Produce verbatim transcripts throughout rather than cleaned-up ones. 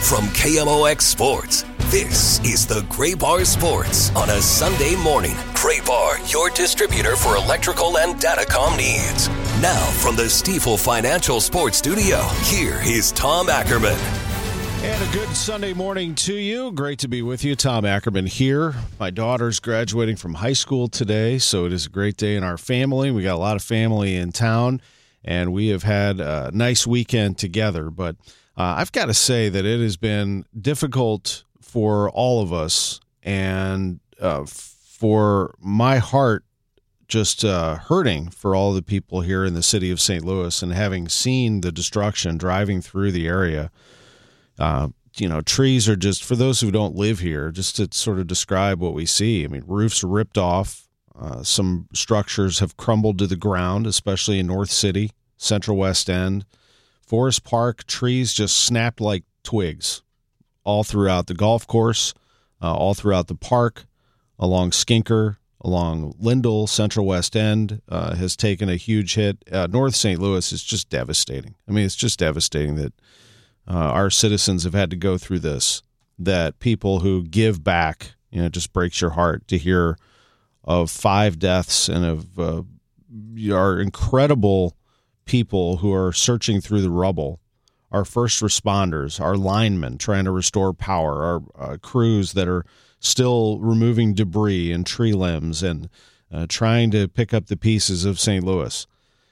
From K M O X Sports, this is the Gray Bar Sports on a Sunday morning. Gray Bar, your distributor for electrical and datacom needs. Now from the Stifel Financial Sports Studio, here is Tom Ackerman. And a good Sunday morning to you. Great to be with you. Tom Ackerman here. My daughter's graduating from high school today, so it is a great day in our family. We got a lot of family in town, and we have had a nice weekend together. But uh, I've got to say that it has been difficult for all of us, and uh, for my heart just uh, hurting for all the people here in the city of Saint Louis, and having seen the destruction driving through the area. Uh, you know, trees are just, for those who don't live here, just to sort of describe what we see. I mean, roofs are ripped off. Uh, some structures have crumbled to the ground, especially in North City, Central West End. Forest Park, trees just snapped like twigs all throughout the golf course, uh, all throughout the park, along Skinker, along Lindell, Central West End uh, has taken a huge hit. Uh, North Saint Louis is just devastating. I mean, it's just devastating that Uh, our citizens have had to go through this, that people who give back, you know, it just breaks your heart to hear of five deaths and of uh, our incredible people who are searching through the rubble, our first responders, our linemen trying to restore power, our uh, crews that are still removing debris and tree limbs and uh, trying to pick up the pieces of Saint Louis.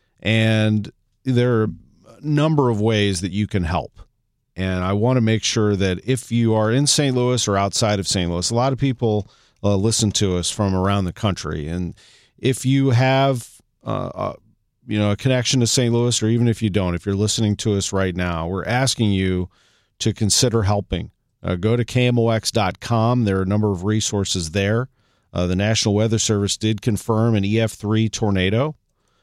And there are a number of ways that you can help. And I want to make sure that if you are in Saint Louis or outside of Saint Louis, a lot of people uh, listen to us from around the country. And if you have, uh, uh, you know, a connection to Saint Louis, or even if you don't, if you're listening to us right now, we're asking you to consider helping. Uh, go to K M O X dot com. There are a number of resources there. Uh, the National Weather Service did confirm an E F three tornado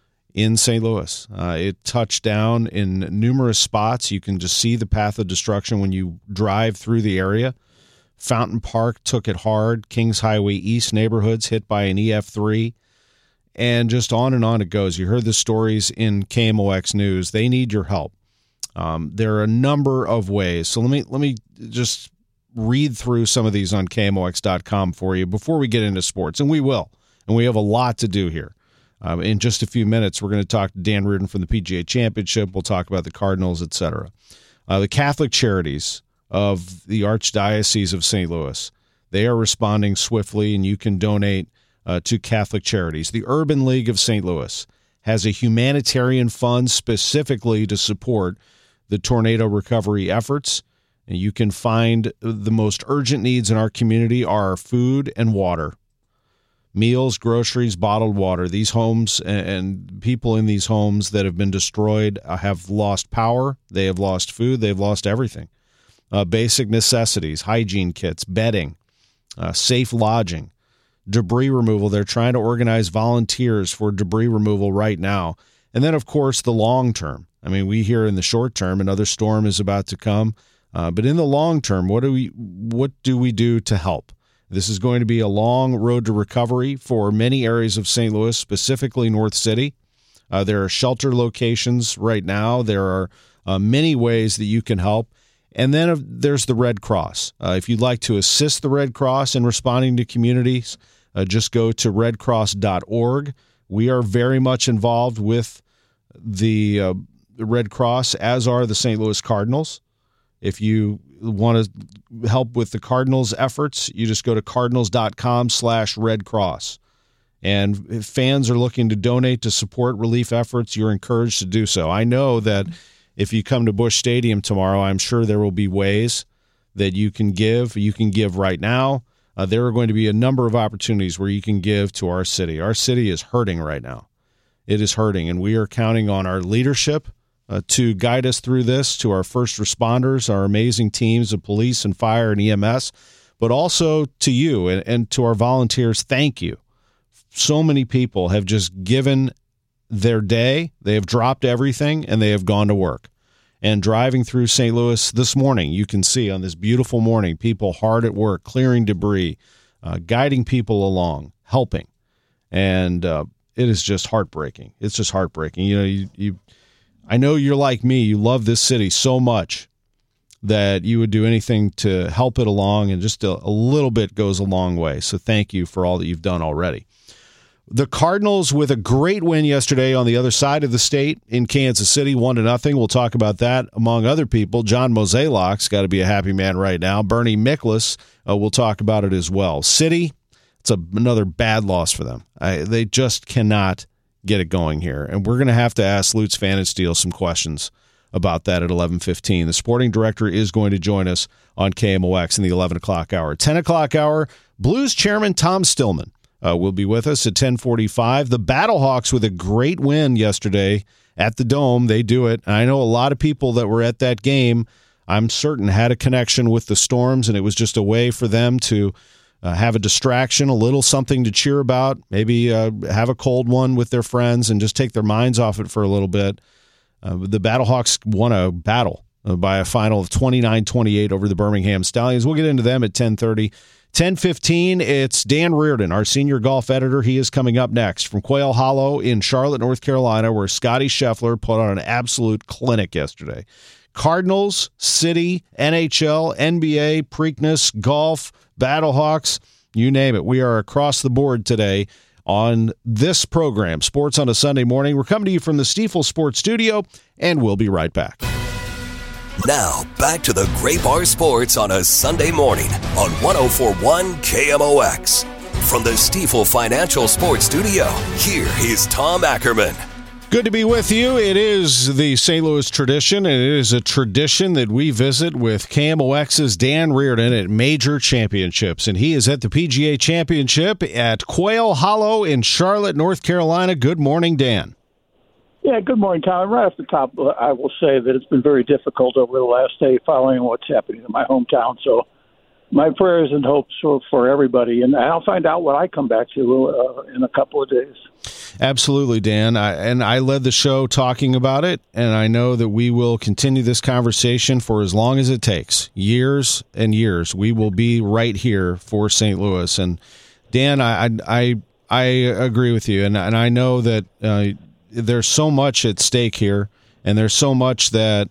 in Saint Louis. Uh, it touched down in numerous spots. You can just see the path of destruction when you drive through the area. Fountain Park took it hard. Kings Highway East neighborhoods hit by an E F three. And just on and on it goes. You heard the stories in K M O X News. They need your help. Um, there are a number of ways. So let me let me just read through some of these on K M O X dot com for you before we get into sports. And we will. And we have a lot to do here. Um, in just a few minutes, we're going to talk to Dan Reardon from the P G A Championship. We'll talk about the Cardinals, et cetera. Uh, the Catholic Charities of the Archdiocese of Saint Louis, they are responding swiftly, and you can donate uh, to Catholic Charities. The Urban League of Saint Louis has a humanitarian fund specifically to support the tornado recovery efforts. And you can find the most urgent needs in our community are food and water. Meals, groceries, bottled water. These homes and people in these homes that have been destroyed have lost power. They have lost food. They've lost everything. Uh, basic necessities, hygiene kits, bedding, uh, safe lodging, debris removal. They're trying to organize volunteers for debris removal right now. And then, of course, the long term. I mean, we hear in the short term another storm is about to come. Uh, but in the long term, what do we what do we do to help? This is going to be a long road to recovery for many areas of Saint Louis, specifically North City. Uh, there are shelter locations right now. There are uh, many ways that you can help. And then uh, there's the Red Cross. Uh, if you'd like to assist the Red Cross in responding to communities, uh, just go to red cross dot org. We are very much involved with the, uh, the Red Cross, as are the Saint Louis Cardinals. If you want to help with the Cardinals efforts, you just go to cardinals dot com slash red cross. And if fans are looking to donate to support relief efforts, you're encouraged to do so. I know that if you come to Busch Stadium tomorrow, I'm sure there will be ways that you can give. You can give right now. Uh, there are going to be a number of opportunities where you can give to our city. Our city is hurting right now. It is hurting, and we are counting on our leadership Uh, to guide us through this, to our first responders, our amazing teams of police and fire and E M S, but also to you and, and to our volunteers. Thank you. So many people have just given their day. They have dropped everything, and they have gone to work. And driving through Saint Louis this morning, you can see on this beautiful morning, people hard at work, clearing debris, uh, guiding people along, helping. And uh, it is just heartbreaking. It's just heartbreaking. You know, you, you I know you're like me. You love this city so much that you would do anything to help it along, and just a, a little bit goes a long way. So thank you for all that you've done already. The Cardinals with a great win yesterday on the other side of the state in Kansas City, one to nothing. We'll talk about that among other people. John Mozeliak's got to be a happy man right now. Bernie Miklasz, uh, we'll talk about it as well. City, it's a, another bad loss for them. I, they just cannot get it going here, and we're going to have to ask Lutz Pfannenstiel some questions about that at eleven fifteen. The sporting director is going to join us on K M O X in the eleven o'clock hour. ten o'clock hour, Blues chairman Tom Stillman uh, will be with us at ten forty-five. The Battlehawks with a great win yesterday at the Dome. They do it. I know a lot of people that were at that game, I'm certain, had a connection with the Storms, and it was just a way for them to uh, have a distraction, a little something to cheer about, maybe uh, have a cold one with their friends and just take their minds off it for a little bit. Uh, the Battlehawks won a battle uh, by a final of twenty-nine twenty-eight over the Birmingham Stallions. We'll get into them at ten thirty. ten fifteen, it's Dan Reardon, our senior golf editor. He is coming up next from Quail Hollow in Charlotte, North Carolina, where Scotty Scheffler put on an absolute clinic yesterday. Cardinals, City, N H L, N B A, Preakness, golf, Battlehawks, you name it. We are across the board today on this program, Sports on a Sunday Morning. We're coming to you from the Stifel Sports Studio, and we'll be right back. Now, back to the Gray Bar Sports on a Sunday morning on one oh four point one K M O X. From the Stifel Financial Sports Studio, here is Tom Ackerman. Good to be with you. It is the Saint Louis tradition, and it is a tradition that we visit with K M O X's Dan Reardon at Major Championships, and he is at the P G A Championship at Quail Hollow in Charlotte, North Carolina. Good morning, Dan. Yeah, good morning, Tom. Right off the top, I will say that it's been very difficult over the last day following what's happening in my hometown, so my prayers and hopes for, for everybody, and I'll find out what I come back to uh, in a couple of days. Absolutely, Dan. I, and I led the show talking about it, and I know that we will continue this conversation for as long as it takes. Years and years. We will be right here for Saint Louis. And Dan, I I I agree with you, and and I know that uh, there's so much at stake here, and there's so much that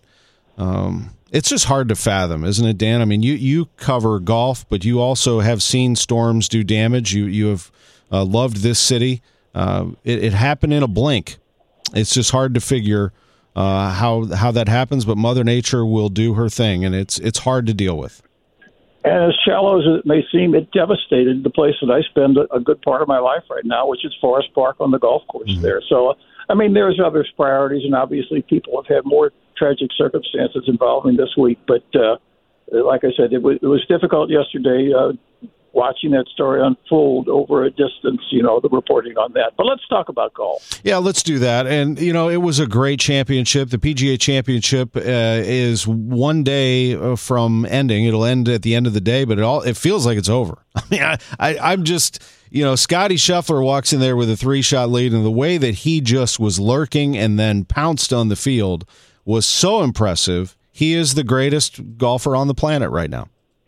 um, it's just hard to fathom, isn't it, Dan? I mean, you you cover golf, but you also have seen storms do damage. You you have uh, loved this city. Uh, it, it happened in a blink. It's just hard to figure uh, how how that happens, but Mother Nature will do her thing, and it's it's hard to deal with. And as shallow as it may seem, it devastated the place that I spend a, a good part of my life right now, which is Forest Park on the golf course mm-hmm. there. So, I mean, there's other priorities, and obviously people have had more tragic circumstances involving this week. But uh, like I said, it was, it was difficult yesterday uh, watching that story unfold over a distance, you know, the reporting on that. But let's talk about golf. Yeah, let's do that. And, you know, it was a great championship. The P G A Championship uh, is one day from ending. It'll end at the end of the day, but it all it feels like it's over. I mean, I, I, I'm just, you know, Scotty Scheffler walks in there with a three-shot lead, and the way that he just was lurking and then pounced on the field was so impressive. He is the greatest golfer on the planet right now.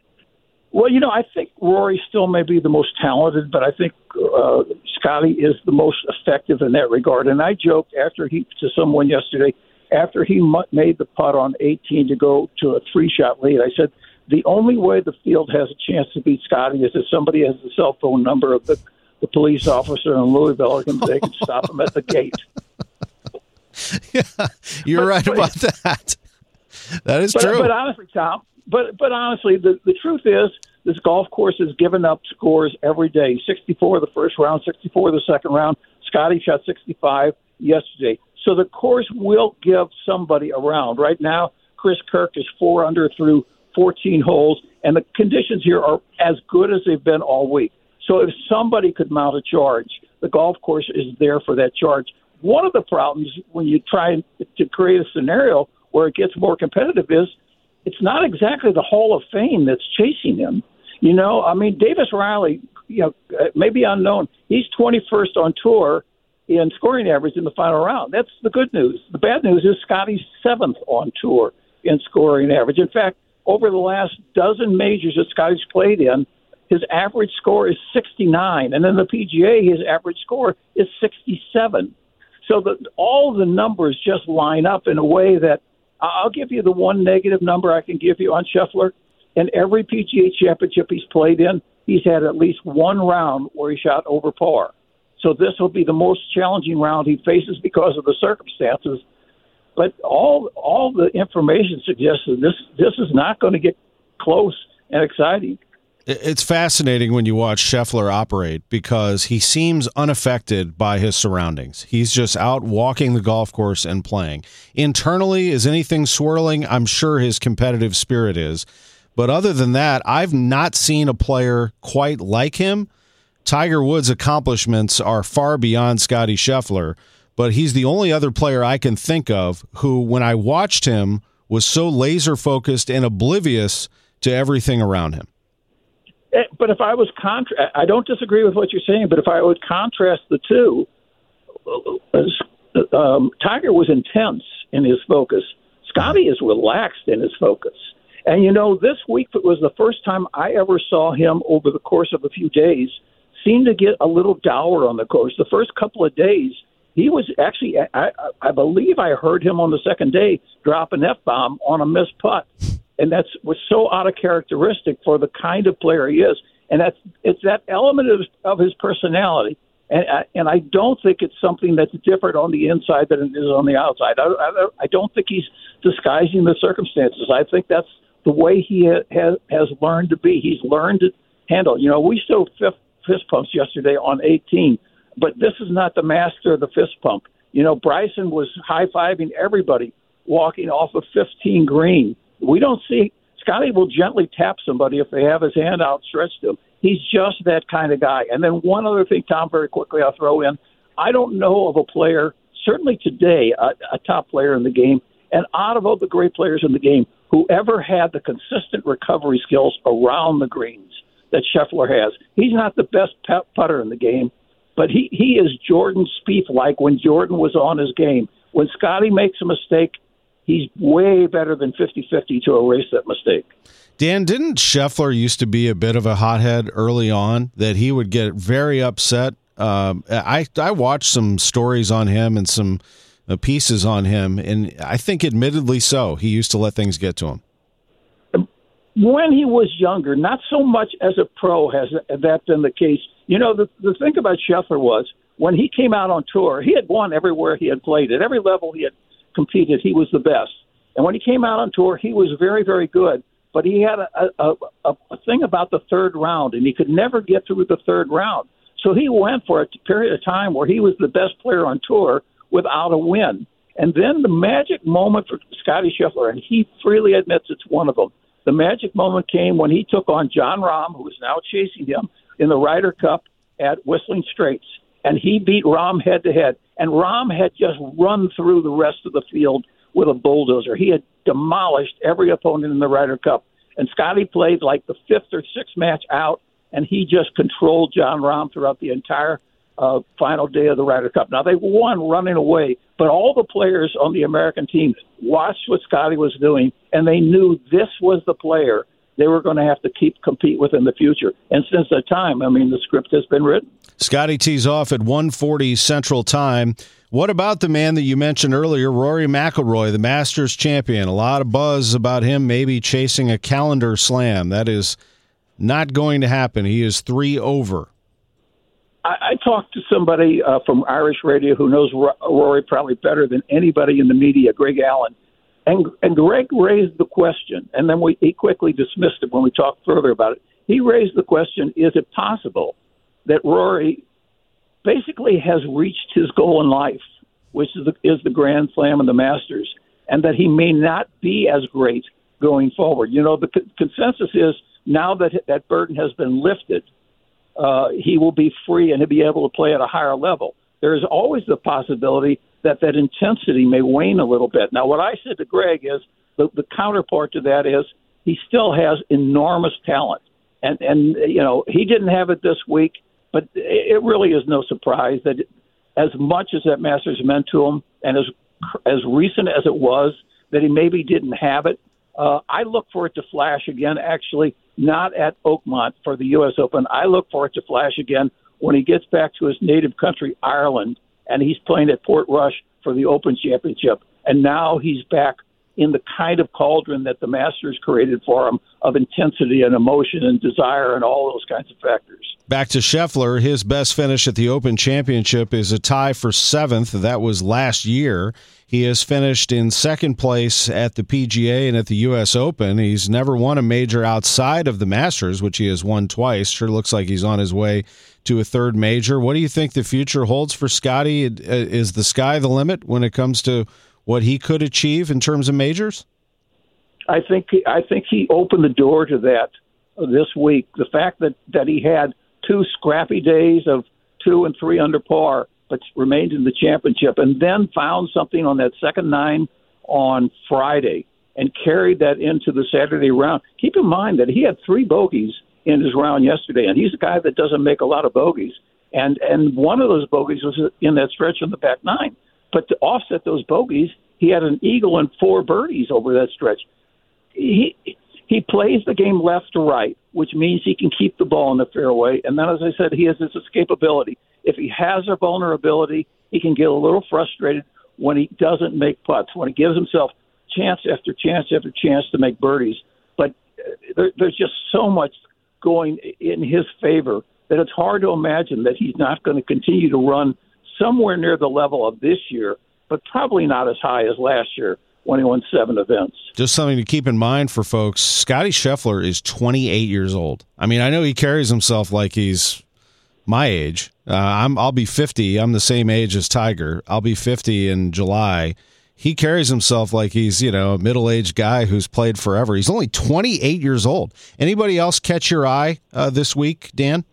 Well, you know, I think Rory still may be the most talented, but I think uh, Scotty is the most effective in that regard. And I joked after he to someone yesterday, after he made the putt on eighteen to go to a three-shot lead, I said, the only way the field has a chance to beat Scotty is if somebody has the cell phone number of the, the police officer in Louisville, and they can stop him at the gate. Yeah, you're but, right but, about that. That is but, true. But honestly, Tom, But but honestly, the, the truth is this golf course has given up scores every day. sixty-four the first round, sixty-four the second round. Scotty shot sixty-five yesterday. So the course will give somebody a round. Right now, Chris Kirk is four under through fourteen holes, and the conditions here are as good as they've been all week. So if somebody could mount a charge, the golf course is there for that charge. One of the problems when you try to create a scenario where it gets more competitive is it's not exactly the Hall of Fame that's chasing him. You know, I mean, Davis Riley, you know, maybe unknown. He's twenty-first on tour in scoring average in the final round. That's the good news. The bad news is Scotty's seventh on tour in scoring average. In fact, over the last dozen majors that Scotty's played in, his average score is sixty-nine. And in the P G A, his average score is sixty-seven. So the, all the numbers just line up in a way that I'll give you the one negative number I can give you on Scheffler. In every P G A championship he's played in, he's had at least one round where he shot over par. So this will be the most challenging round he faces because of the circumstances. But all all the information suggests that this this is not going to get close and exciting. It's fascinating when you watch Scheffler operate because he seems unaffected by his surroundings. He's just out walking the golf course and playing. Internally, is anything swirling? I'm sure his competitive spirit is. But other than that, I've not seen a player quite like him. Tiger Woods' accomplishments are far beyond Scottie Scheffler, but he's the only other player I can think of who, when I watched him, was so laser-focused and oblivious to everything around him. But if I was contra- I don't disagree with what you're saying, but if I would contrast the two, um, Tiger was intense in his focus. Scottie is relaxed in his focus. And, you know, this week was the first time I ever saw him over the course of a few days seem to get a little dour on the course. The first couple of days, he was actually, I, I believe I heard him on the second day drop an F-bomb on a missed putt. And that's was so out of characteristic for the kind of player he is. And that's it's that element of, of his personality. And I, and I don't think it's something that's different on the inside than it is on the outside. I, I, I don't think he's disguising the circumstances. I think that's the way he ha, has, has learned to be. He's learned to handle. You know, we still fifth, fist pumps yesterday on eighteen, but this is not the master of the fist pump. You know, Bryson was high-fiving everybody walking off of fifteen green. We don't see Scottie will gently tap somebody if they have his hand outstretched to him. He's just that kind of guy. And then one other thing, Tom, very quickly I'll throw in. I don't know of a player, certainly today, a, a top player in the game, and out of all the great players in the game, who ever had the consistent recovery skills around the greens that Scheffler has. He's not the best putter in the game, but he, he is Jordan Spieth-like when Jordan was on his game. When Scottie makes a mistake, he's way better than fifty-fifty to erase that mistake. Dan, didn't Scheffler used to be a bit of a hothead early on, that he would get very upset? Um, I, I watched some stories on him and some uh, pieces on him, and I think admittedly so. He used to let things get to him. When he was younger, not so much as a pro has that been the case. You know, the, the thing about Scheffler was when he came out on tour, he had won everywhere he had played. At every level he had competed, he was the best. And when he came out on tour, he was very, very good. But he had a, a, a, a thing about the third round, and he could never get through the third round. So he went for a period of time where he was the best player on tour without a win. And then the magic moment for Scottie Scheffler, and he freely admits it's one of them, the magic moment came when he took on Jon Rahm, who is now chasing him, in the Ryder Cup at Whistling Straits. And he beat Rahm head-to-head. And Rahm had just run through the rest of the field with a bulldozer. He had demolished every opponent in the Ryder Cup. And Scottie played like the fifth or sixth match out, and he just controlled Jon Rahm throughout the entire uh, final day of the Ryder Cup. Now, they won running away, but all the players on the American team watched what Scottie was doing, and they knew this was the player they were going to have to keep compete with in the future. And since that time, I mean, the script has been written. Scottie tees off at one forty Central Time. What about the man that you mentioned earlier, Rory McIlroy, the Masters champion? A lot of buzz about him maybe chasing a calendar slam. That is not going to happen. He is three over. I, I talked to somebody uh, from Irish radio who knows Rory probably better than anybody in the media, Greg Allen. And, and Greg raised the question, and then we, he quickly dismissed it when we talked further about it. He raised the question, is it possible that Rory basically has reached his goal in life, which is the, is the Grand Slam and the Masters, and that he may not be as great going forward? You know, the c- consensus is now that that burden has been lifted, uh, he will be free and he'll be able to play at a higher level. There is always the possibility that that intensity may wane a little bit. Now, what I said to Greg is the, the counterpart to that is he still has enormous talent. And, and, you know, he didn't have it this week, but it really is no surprise that as much as that Masters meant to him and as as recent as it was that he maybe didn't have it, uh, I look for it to flash again, actually, not at Oakmont for the U S Open. I look for it to flash again when he gets back to his native country, Ireland, and he's playing at Portrush for the Open Championship. And now he's back in the kind of cauldron that the Masters created for him of intensity and emotion and desire and all those kinds of factors. Back to Scheffler, his best finish at the Open Championship is a tie for seventh. That was last year. He has finished in second place at the P G A and at the U S Open. He's never won a major outside of the Masters, which he has won twice. Sure looks like he's on his way to a third major. What do you think the future holds for Scotty? Is the sky the limit when it comes to what he could achieve in terms of majors? I think I think he opened the door to that this week. The fact that, that he had two scrappy days of two and three under par, but remained in the championship, and then found something on that second nine on Friday and carried that into the Saturday round. Keep in mind that he had three bogeys in his round yesterday, and he's a guy that doesn't make a lot of bogeys. And and one of those bogeys was in that stretch on the back nine. But to offset those bogeys, he had an eagle and four birdies over that stretch. He he plays the game left to right, which means he can keep the ball in the fairway. And then, as I said, he has this escapability. If he has a vulnerability, he can get a little frustrated when he doesn't make putts, when he gives himself chance after chance after chance to make birdies. But there, there's just so much going in his favor that it's hard to imagine that he's not going to continue to run somewhere near the level of this year, but probably not as high as last year when he won seven events. Just something to keep in mind for folks, Scotty Scheffler is twenty-eight years old. I mean, I know he carries himself like he's my age. Uh, I'm, I'll be fifty. I'm the same age as Tiger. I'll be fifty in July. He carries himself like he's, you know, a middle-aged guy who's played forever. He's only twenty-eight years old. Anybody else catch your eye uh, this week, Dan?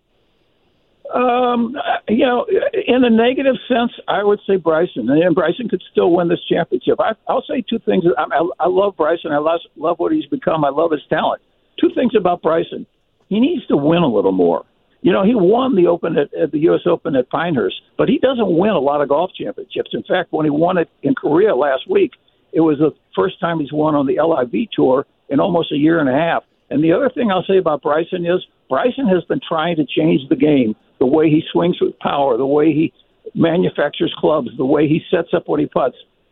Um, you know, in a negative sense, I would say Bryson. And Bryson could still win this championship. I, I'll say two things. I, I, I love Bryson. I love, love what he's become. I love his talent. Two things about Bryson. He needs to win a little more. You know, he won the Open at, at the U S Open at Pinehurst, but he doesn't win a lot of golf championships. In fact, when he won it in Korea last week, it was the first time he's won on the L I V Tour in almost a year and a half. And the other thing I'll say about Bryson is Bryson has been trying to change the game, the way he swings with power, the way he manufactures clubs, the way he sets up when he putts.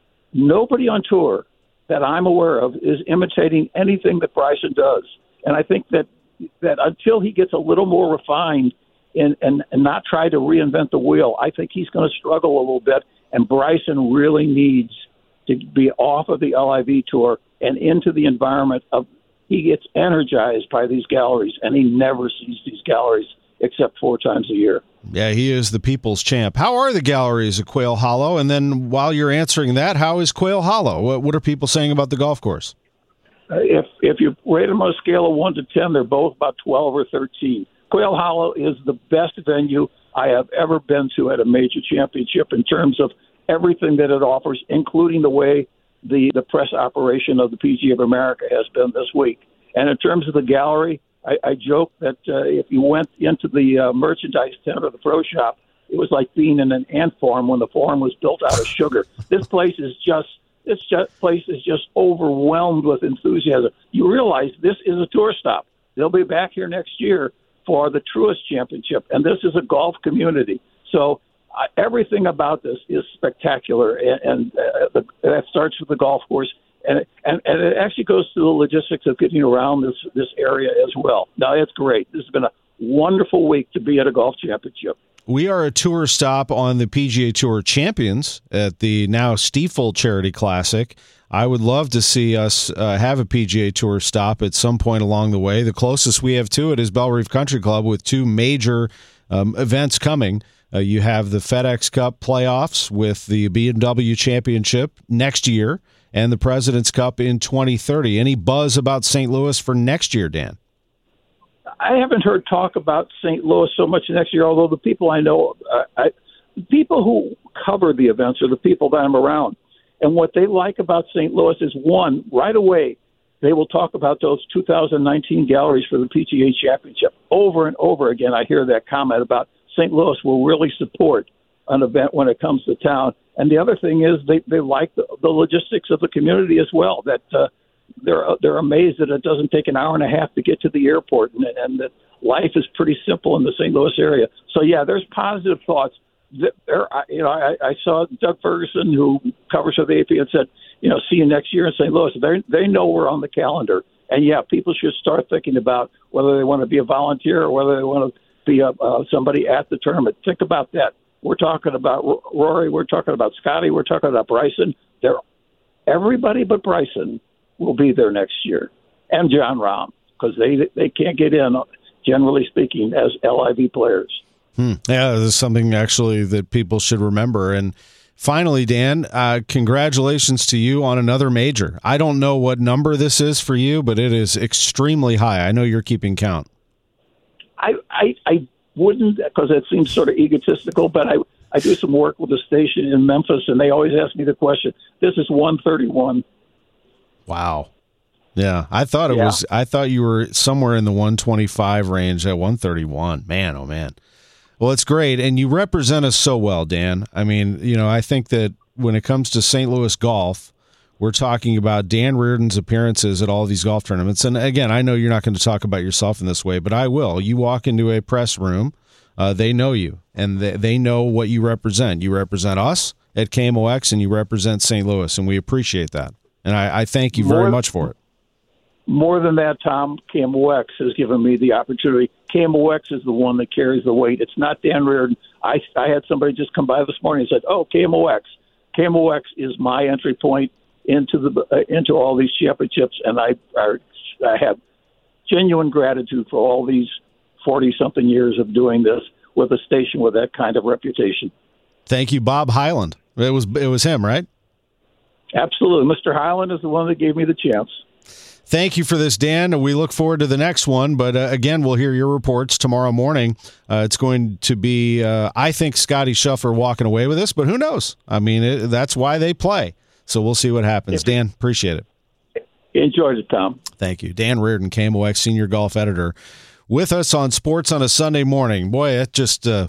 Nobody on tour that I'm aware of is imitating anything that Bryson does. And I think that that until he gets a little more refined and, and, and not try to reinvent the wheel, I think he's going to struggle a little bit. And Bryson really needs to be off of the L I V Tour and into the environment of he gets energized by these galleries, and he never sees these galleries except four times a year. Yeah, he is the people's champ. How are the galleries at Quail Hollow? And then while you're answering that, how is Quail Hollow? What, what are people saying about the golf course? Uh, if if you rate them on a scale of one to ten, they're both about twelve or thirteen. Quail Hollow is the best venue I have ever been to at a major championship in terms of everything that it offers, including the way the, the press operation of the P G A of America has been this week. And in terms of the gallery, I, I joke that uh, if you went into the uh, merchandise tent or the pro shop, it was like being in an ant farm when the farm was built out of sugar. This place is just this just, place is just overwhelmed with enthusiasm. You realize this is a tour stop. They'll be back here next year for the Truist Championship, and this is a golf community. So uh, everything about this is spectacular, and, and uh, the, that starts with the golf course. And, and and it actually goes to the logistics of getting around this this area as well. Now, it's great. This has been a wonderful week to be at a golf championship. We are a tour stop on the P G A Tour Champions at the now Stiefel Charity Classic. I would love to see us uh, have a P G A Tour stop at some point along the way. The closest we have to it is Belle Reef Country Club with two major um, events coming. Uh, you have the FedEx Cup playoffs with the B M W Championship next year and the President's Cup in twenty thirty. Any buzz about Saint Louis for next year, Dan? I haven't heard talk about Saint Louis so much next year, although the people I know, uh, I, people who cover the events are the people that I'm around. And what they like about Saint Louis is, one, right away, they will talk about those two thousand nineteen galleries for the P G A Championship. Over and over again, I hear that comment about Saint Louis will really support an event when it comes to town. And the other thing is they, they like the, the logistics of the community as well, that uh, they're they're amazed that it doesn't take an hour and a half to get to the airport, and, and that life is pretty simple in the Saint Louis area. So, yeah, there's positive thoughts, there, you know, I, I saw Doug Ferguson, who covers for the A P, and said, you know, see you next year in Saint Louis. They they know we're on the calendar, and yeah, people should start thinking about whether they want to be a volunteer or whether they want to be a, uh, somebody at the tournament. Think about that. We're talking about Rory. We're talking about Scotty. We're talking about Bryson. They're everybody but Bryson will be there next year, and John Rahm, because they they can't get in, generally speaking, as L I V players. Hmm. Yeah, this is something actually that people should remember. And finally, Dan, uh, congratulations to you on another major. I don't know what number this is for you, but it is extremely high. I know you're keeping count. I I, I wouldn't, because it seems sort of egotistical, but I, I do some work with the station in Memphis, and they always ask me the question, this is one thirty-one. Wow. Yeah, I thought it yeah. was. I thought you were somewhere in the one twenty-five range at one thirty-one. Man, oh man. Well, it's great, and you represent us so well, Dan. I mean, you know, I think that when it comes to Saint Louis golf, we're talking about Dan Reardon's appearances at all these golf tournaments. And again, I know you're not going to talk about yourself in this way, but I will. You walk into a press room, uh, they know you, and they, they know what you represent. You represent us at K M O X, and you represent Saint Louis, and we appreciate that. And I, I thank you very more, much for it. More than that, Tom, K M O X has given me the opportunity. K M O X is the one that carries the weight. It's not Dan Reardon. I, I had somebody just come by this morning and said, oh, K M O X. K M O X is my entry point into the uh, into all these championships, and I, I, I have genuine gratitude for all these forty-something years of doing this with a station with that kind of reputation. Thank you, Bob Hyland. It was, it was him, right? Absolutely. Mister Hyland is the one that gave me the chance. Thank you for this, Dan. We look forward to the next one. But, uh, again, we'll hear your reports tomorrow morning. Uh, it's going to be, uh, I think, Scotty Scheffler walking away with this, but who knows? I mean, it, that's why they play. So we'll see what happens. Yeah. Dan, appreciate it. Enjoyed it, Tom. Thank you. Dan Reardon, K M O X Senior Golf Editor, with us on Sports on a Sunday morning. Boy, it just uh,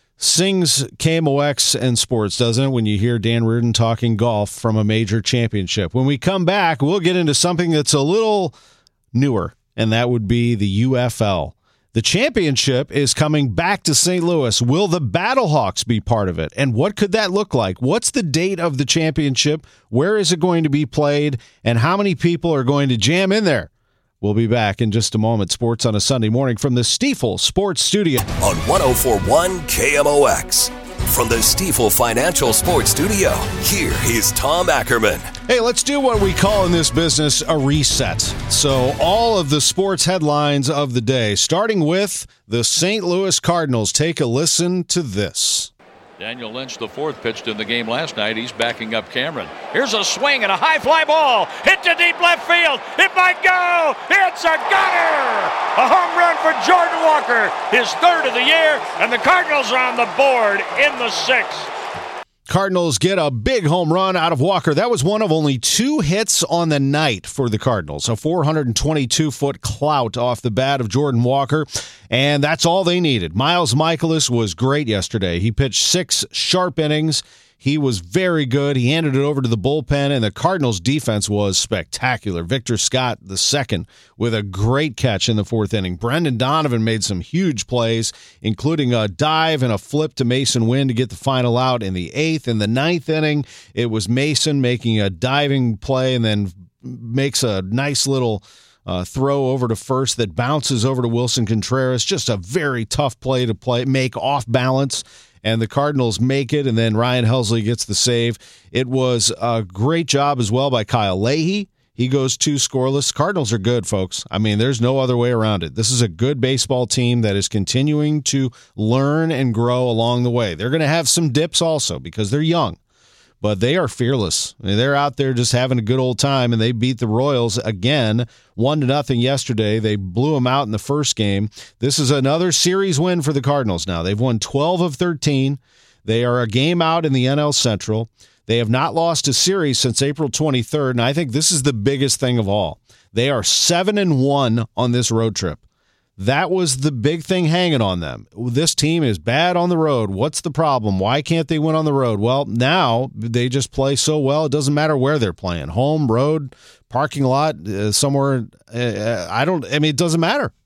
sings K M O X and sports, doesn't it, when you hear Dan Reardon talking golf from a major championship. When we come back, we'll get into something that's a little newer, and that would be the U F L. The championship is coming back to Saint Louis. Will the Battlehawks be part of it? And what could that look like? What's the date of the championship? Where is it going to be played? And how many people are going to jam in there? We'll be back in just a moment. Sports on a Sunday morning from the Stifel Sports Studio. On one oh four point one K M O X. From the Stifel Financial Sports Studio, here is Tom Ackerman. Hey, let's do what we call in this business a reset. So all of the sports headlines of the day, starting with the Saint Louis Cardinals. Take a listen to this. Daniel Lynch, the fourth, pitched in the game last night. He's backing up Cameron. Here's a swing and a high fly ball. Hit to deep left field. It might go. It's a gunner. A home run for Jordan Walker. His third of the year. And the Cardinals are on the board in the sixth. Cardinals get a big home run out of Walker. That was one of only two hits on the night for the Cardinals. A four hundred twenty-two foot clout off the bat of Jordan Walker, and that's all they needed. Miles Mikolas was great yesterday. He pitched six sharp innings. He was very good. He handed it over to the bullpen, and the Cardinals' defense was spectacular. Victor Scott, the second, with a great catch in the fourth inning. Brendan Donovan made some huge plays, including a dive and a flip to Mason Wynn to get the final out in the eighth. In the ninth inning, it was Mason making a diving play and then makes a nice little uh, throw over to first that bounces over to Wilson Contreras. Just a very tough play to play, make off balance. And the Cardinals make it, and then Ryan Helsley gets the save. It was a great job as well by Kyle Leahy. He goes two scoreless. Cardinals are good, folks. I mean, there's no other way around it. This is a good baseball team that is continuing to learn and grow along the way. They're going to have some dips also because they're young, but they are fearless. I mean, they're out there just having a good old time, and they beat the Royals again, one to nothing yesterday. They blew them out in the first game. This is another series win for the Cardinals now. They've won twelve of thirteen. They are a game out in the N L Central. They have not lost a series since April twenty-third, and I think this is the biggest thing of all. They are seven and one on this road trip. That was the big thing hanging on them. This team is bad on the road. What's the problem? Why can't they win on the road? Well, now they just play so well, it doesn't matter where they're playing. Home, road, parking lot, uh, somewhere. Uh, I don't, I mean, it doesn't matter.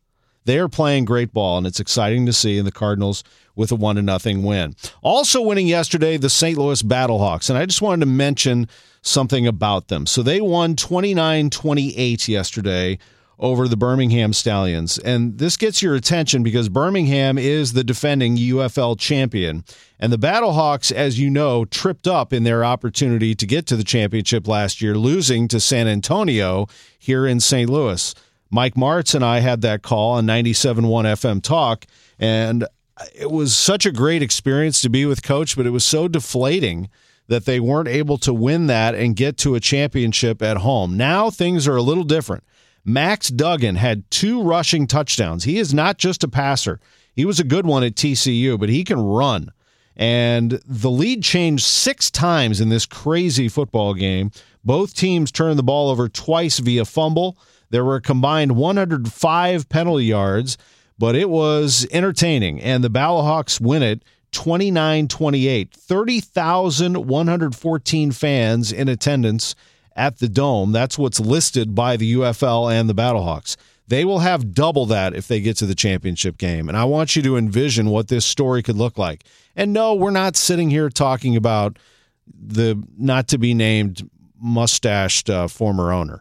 They are playing great ball, and it's exciting to see in the Cardinals with a one to nothing win. Also winning yesterday, the Saint Louis Battlehawks, and I just wanted to mention something about them. So they won twenty-nine twenty-eight yesterday over the Birmingham Stallions. And this gets your attention because Birmingham is the defending U F L champion. And the Battlehawks, as you know, tripped up in their opportunity to get to the championship last year, losing to San Antonio here in Saint Louis. Mike Martz and I had that call on ninety-seven point one F M Talk, and it was such a great experience to be with Coach, but it was so deflating that they weren't able to win that and get to a championship at home. Now things are a little different. Max Duggan had two rushing touchdowns. He is not just a passer. He was a good one at T C U, but he can run. And the lead changed six times in this crazy football game. Both teams turned the ball over twice via fumble. There were a combined one hundred five penalty yards, but it was entertaining. And the Battlehawks win it twenty-nine twenty-eight. thirty thousand one hundred fourteen fans in attendance at the Dome. That's what's listed by the U F L and the Battlehawks. They will have double that if they get to the championship game. And I want you to envision what this story could look like. And no, we're not sitting here talking about the not-to-be-named mustached uh, former owner.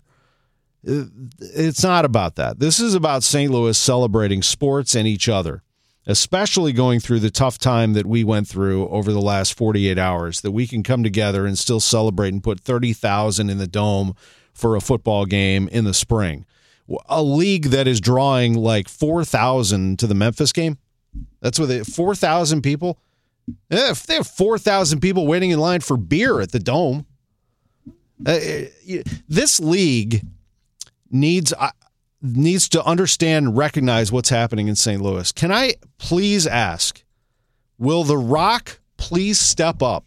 It's not about that. This is about Saint Louis celebrating sports and each other, especially going through the tough time that we went through over the last forty-eight hours, that we can come together and still celebrate and put thirty thousand in the Dome for a football game in the spring. A league that is drawing like four thousand to the Memphis game. That's what they, four thousand people. If they have four thousand people waiting in line for beer at the Dome, uh, this league needs uh, needs to understand and recognize what's happening in Saint Louis. Can I please ask, will The Rock please step up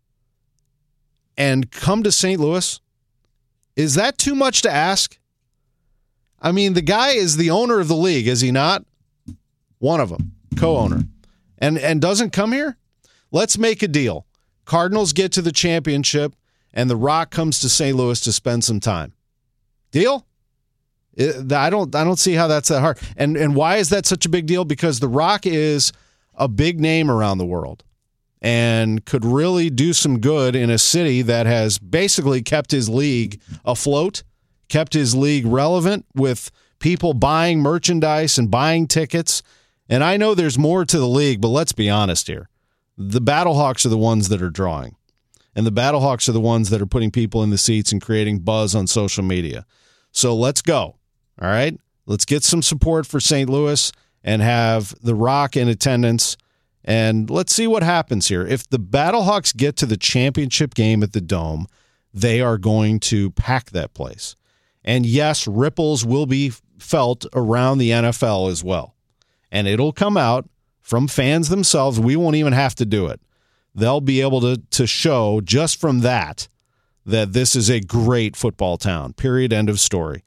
and come to Saint Louis? Is that too much to ask? I mean, the guy is the owner of the league, is he not? One of them, co-owner. And and doesn't come here? Let's make a deal. Cardinals get to the championship, and The Rock comes to Saint Louis to spend some time. Deal? I don't I don't see how that's that hard. And and why is that such a big deal? Because The Rock is a big name around the world and could really do some good in a city that has basically kept his league afloat, kept his league relevant with people buying merchandise and buying tickets. And I know there's more to the league, but let's be honest here. The Battlehawks are the ones that are drawing. And the Battlehawks are the ones that are putting people in the seats and creating buzz on social media. So let's go. All right, let's get some support for Saint Louis and have The Rock in attendance, and let's see what happens here. If the Battlehawks get to the championship game at the Dome, they are going to pack that place. And yes, ripples will be felt around the N F L as well, and it'll come out from fans themselves. We won't even have to do it. They'll be able to, to show just from that that this is a great football town, period, end of story.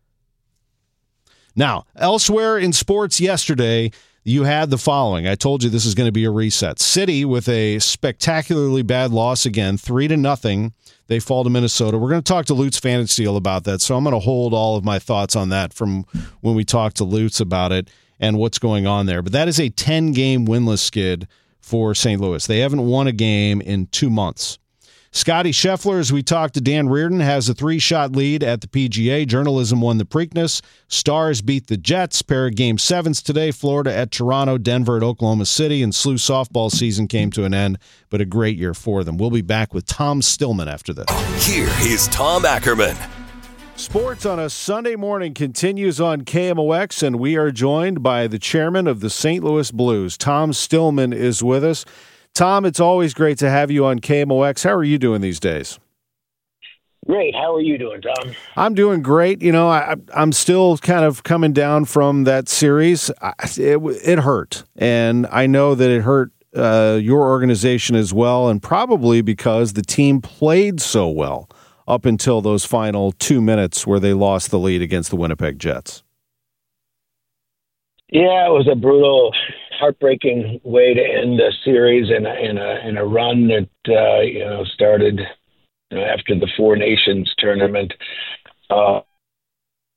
Now, elsewhere in sports yesterday, you had the following. I told you this is going to be a reset. City with a spectacularly bad loss again, three to nothing. They fall to Minnesota. We're going to talk to Lutz Pfannenstiel about that, so I'm going to hold all of my thoughts on that from when we talk to Lutz about it and what's going on there. But that is a ten-game winless skid for Saint Louis. They haven't won a game in two months. Scotty Scheffler, as we talked to Dan Reardon, has a three-shot lead at the P G A. Journalism won the Preakness. Stars beat the Jets. Pair of game sevens today. Florida at Toronto, Denver at Oklahoma City, and S L U softball season came to an end, but a great year for them. We'll be back with Tom Stillman after this. Here is Tom Ackerman. Sports on a Sunday morning continues on K M O X, and we are joined by the chairman of the Saint Louis Blues. Tom Stillman is with us. Tom, it's always great to have you on K M O X. How are you doing these days? Great. How are you doing, Tom? I'm doing great. You know, I, I'm still kind of coming down from that series. It, it hurt, and I know that it hurt uh, your organization as well, and probably because the team played so well up until those final two minutes where they lost the lead against the Winnipeg Jets. Yeah, it was a brutal, heartbreaking way to end a series in a in a, in a run that uh, you know started you know, after the Four Nations tournament. Uh,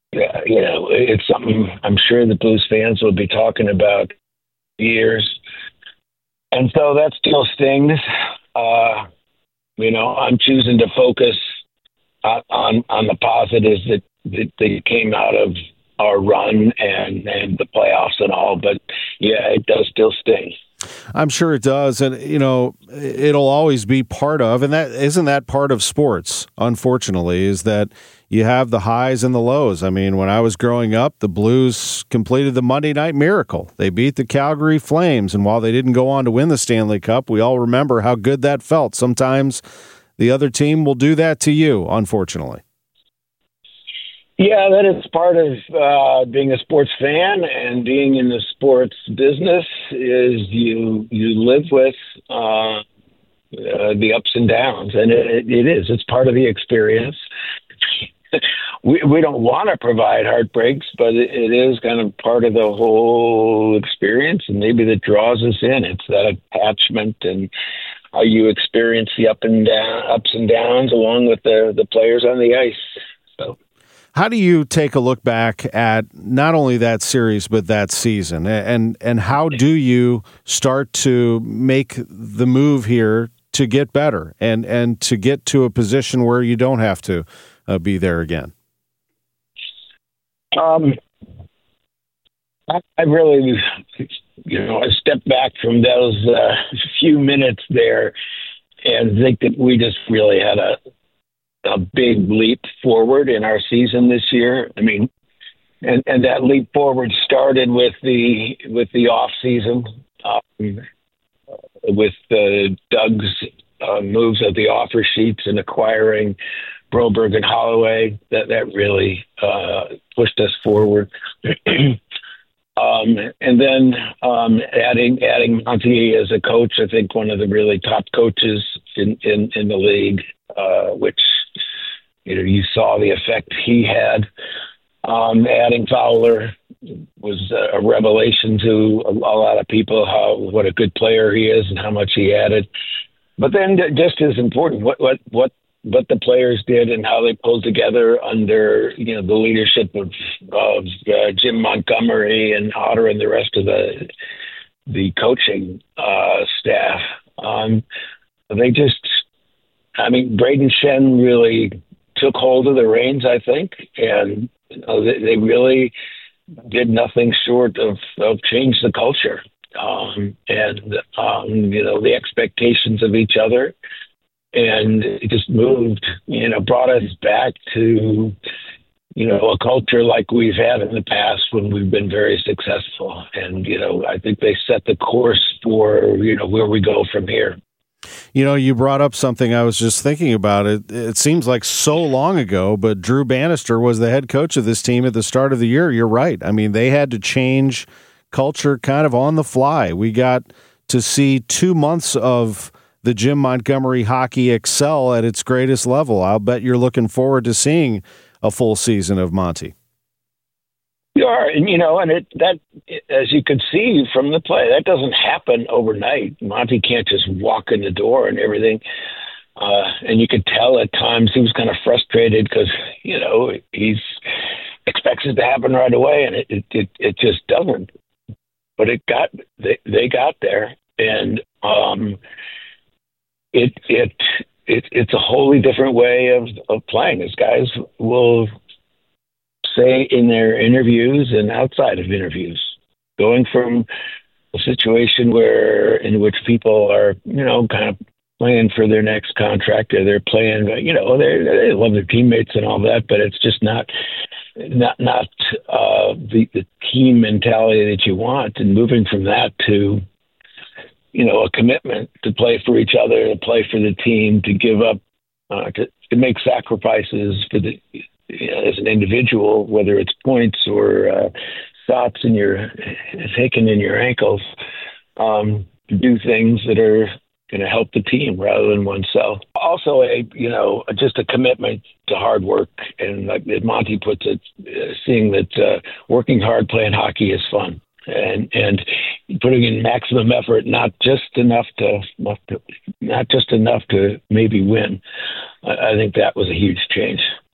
yeah, you know, it's something I'm sure the Blues fans will be talking about years. And so that still stings. Uh, you know, I'm choosing to focus on, on, on the positives that, that, that came out of our run and, and the playoffs and all. But, yeah, it does still sting. I'm sure it does, and you know it'll always be part of, and that isn't that part of sports. Unfortunately, is that you have the highs and the lows. I mean, when I was growing up, the Blues completed the Monday Night Miracle. They beat the Calgary Flames, and while they didn't go on to win the Stanley Cup, we all remember how good that felt. Sometimes the other team will do that to you, unfortunately. Yeah, that is part of uh, being a sports fan and being in the sports business. Is you you live with uh, uh, the ups and downs, and it, it is. It's part of the experience. we we don't want to provide heartbreaks, but it, it is kind of part of the whole experience, and maybe that draws us in. It's that attachment and how you experience the up and down ups and downs along with the the players on the ice. So. How do you take a look back at not only that series but that season, and and how do you start to make the move here to get better and, and to get to a position where you don't have to uh, be there again? Um, I, I really, you know, I step back from those uh, few minutes there and think that we just really had a a big leap forward in our season this year. I mean, and, and that leap forward started with the with the off season, um, with uh, Doug's uh, moves of the offer sheets and acquiring Broberg and Holloway. That that really uh, pushed us forward. um, and then um, adding adding Monty as a coach, I think one of the really top coaches in in, in the league, uh, which. You know, you saw the effect he had. Um, adding Fowler was a revelation to a, a lot of people, how what a good player he is and how much he added. But then just as important, what what what what the players did and how they pulled together under, you know, the leadership of, of uh, Jim Montgomery and Otter and the rest of the the coaching uh, staff. Um, they just, I mean, Braden Shen really took hold of the reins, I think, and you know, they, they really did nothing short of, of change the culture um, and, um, you know, the expectations of each other. And it just moved, you know, brought us back to, you know, a culture like we've had in the past when we've been very successful. And, you know, I think they set the course for, you know, where we go from here. You know, you brought up something I was just thinking about. It It seems like so long ago, but Drew Bannister was the head coach of this team at the start of the year. You're right. I mean, they had to change culture kind of on the fly. We got to see two months of the Jim Montgomery hockey excel at its greatest level. I'll bet you're looking forward to seeing a full season of Monty. You are, and you know, and it that as you could see from the play, that doesn't happen overnight. Monty can't just walk in the door and everything. Uh, and you could tell at times he was kind of frustrated because, you know, he's expects it to happen right away, and it it, it, it just doesn't. But it got they they got there, and um, it it it it's a wholly different way of of playing. As guys will say in their interviews and outside of interviews, going from a situation where in which people are, you know, kind of playing for their next contract, or they're playing, you know, they they love their teammates and all that, but it's just not not not uh, the, the team mentality that you want. And moving from that to, you know, a commitment to play for each other, to play for the team, to give up, uh, to, to make sacrifices for the, you know, as an individual, whether it's points or uh, shots in your taken in your ankles, um, to do things that are going to help the team rather than oneself. Also, a you know, just a commitment to hard work, and like Monty puts it, uh, seeing that uh, working hard, playing hockey is fun, and and putting in maximum effort, not just enough to, enough to not just enough to maybe win. I, I think that was a huge change.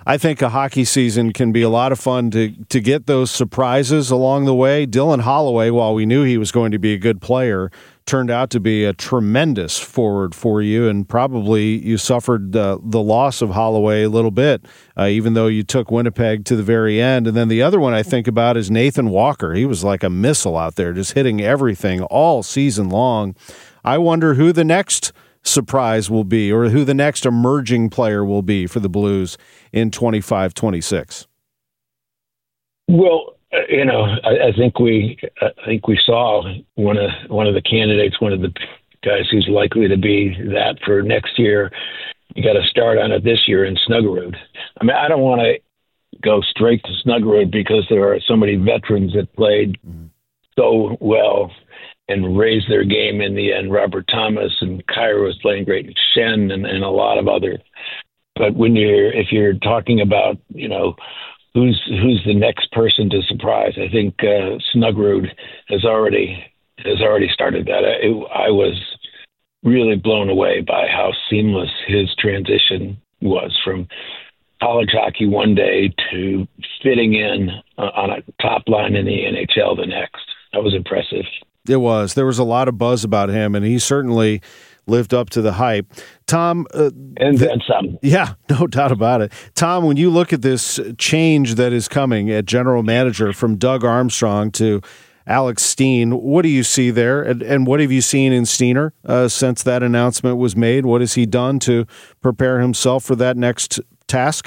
I think a hockey season can be a lot of fun to, to get those surprises along the way. Dylan Holloway, while we knew he was going to be a good player, turned out to be a tremendous forward for you, and probably you suffered uh, the loss of Holloway a little bit, uh, even though you took Winnipeg to the very end. And then the other one I think about is Nathan Walker. He was like a missile out there, just hitting everything all season long. I wonder who the next surprise will be, or who the next emerging player will be for the Blues in twenty-five twenty-six. Well, uh, you know, I, I think we, I think we saw one of one of the candidates, one of the guys who's likely to be that for next year. You got to start on it this year in Snuggerud. I mean, I don't want to go straight to Snuggerud because there are so many veterans that played mm-hmm. so well and raised their game in the end. Robert Thomas and Kyra was playing great, and Shen and, and a lot of others. But when you're, if you're talking about, you know, who's who's the next person to surprise, I think uh, Snuggerud has already has already started that. I, it, I was really blown away by how seamless his transition was from college hockey one day to fitting in uh, on a top line in the N H L the next. That was impressive. It was. There was a lot of buzz about him, and he certainly lived up to the hype. Tom, uh, and then some. Yeah, no doubt about it. Tom, when you look at this change that is coming at general manager from Doug Armstrong to Alex Steen, what do you see there, and, and what have you seen in Steener uh, since that announcement was made? What has he done to prepare himself for that next task?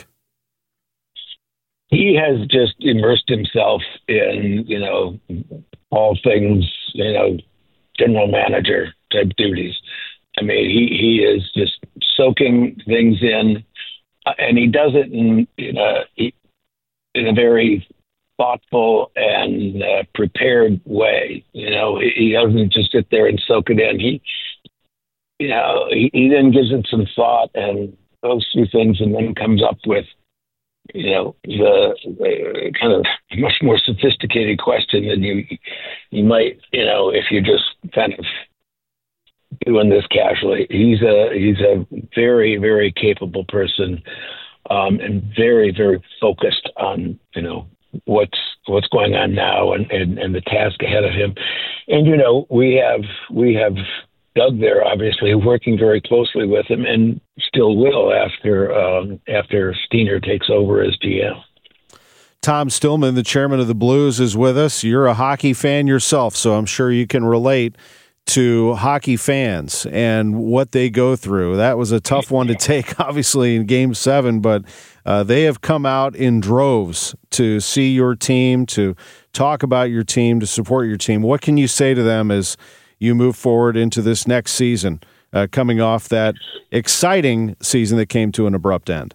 He has just immersed himself in, you know, all things, you know, general manager type duties. I mean, he, he is just soaking things in, uh, and he does it in, in, a, in a very thoughtful and uh, prepared way. You know, he, he doesn't just sit there and soak it in. He, you know, he, he then gives it some thought and goes through things and then comes up with, you know, the, the kind of much more sophisticated question than you you might, you know, if you're just kind of doing this casually. He's a he's a very, very capable person, um, and very, very focused on, you know, what's what's going on now and, and, and the task ahead of him. And, you know, we have we have Doug there, obviously, working very closely with him, and still will after um, after Steener takes over as G M. Tom Stillman, the chairman of the Blues, is with us. You're a hockey fan yourself, so I'm sure you can relate to hockey fans and what they go through. That was a tough one to take, obviously, in Game seven, but uh, they have come out in droves to see your team, to talk about your team, to support your team. What can you say to them as you move forward into this next season, uh, coming off that exciting season that came to an abrupt end?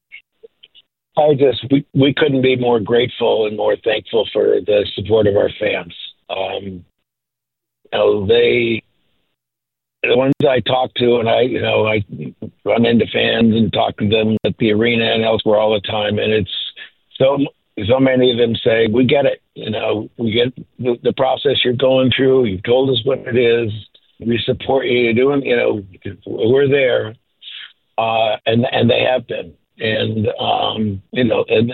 I just, we, we couldn't be more grateful and more thankful for the support of our fans. Um, you know, they, the ones I talk to, and I, you know, I run into fans and talk to them at the arena and elsewhere all the time. And it's so, so many of them say, we get it. You know, we get the, the process you're going through. You've told us what it is. We support you. You're doing, you know, we're there. Uh, and, and they have been. And, um, you know, and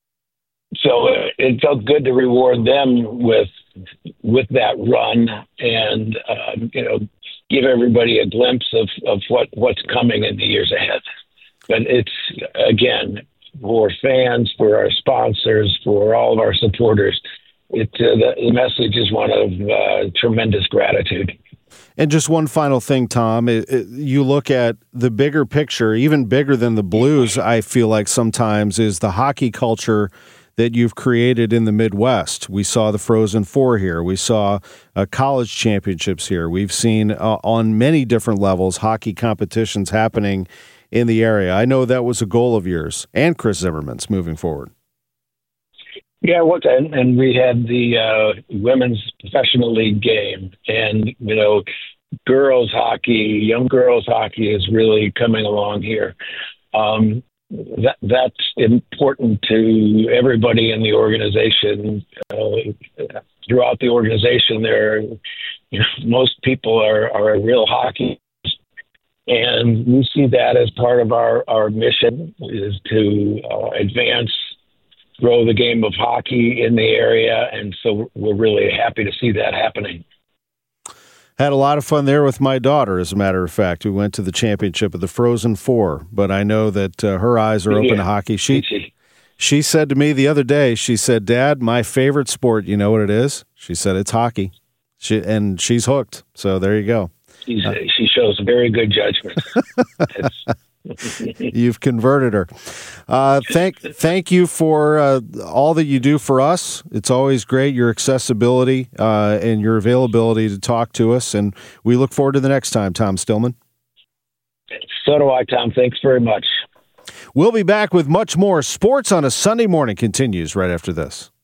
so it felt good to reward them with, with that run and, um, you know, give everybody a glimpse of, of what, what's coming in the years ahead. But it's, again, for fans, for our sponsors, for all of our supporters, it, uh, the, the message is one of uh, tremendous gratitude. And just one final thing, Tom, it, it, you look at the bigger picture, even bigger than the Blues, I feel like sometimes, is the hockey culture that you've created in the Midwest. We saw the Frozen Four here. We saw uh, college championships here. We've seen uh, on many different levels hockey competitions happening in the area. I know that was a goal of yours and Chris Zimmerman's moving forward. Yeah, what and, and we had the uh, women's professional league game, and you know, girls hockey, young girls hockey is really coming along here. Um, that that's important to everybody in the organization. Uh, throughout the organization, there, you know, most people are are real hockey And we see that as part of our, our mission is to uh, advance, grow the game of hockey in the area. And so we're really happy to see that happening. Had a lot of fun there with my daughter, as a matter of fact. We went to the championship of the Frozen Four, but I know that uh, her eyes are open yeah. to hockey. She, she said to me the other day, she said, Dad, my favorite sport, you know what it is? She said, it's hockey. She, and she's hooked. So there you go. She's, uh, she shows very good judgment. You've converted her. Uh, thank, thank you for uh, all that you do for us. It's always great, your accessibility uh, and your availability to talk to us. And we look forward to the next time, Tom Stillman. So do I, Tom. Thanks very much. We'll be back with much more. Sports on a Sunday Morning continues right after this.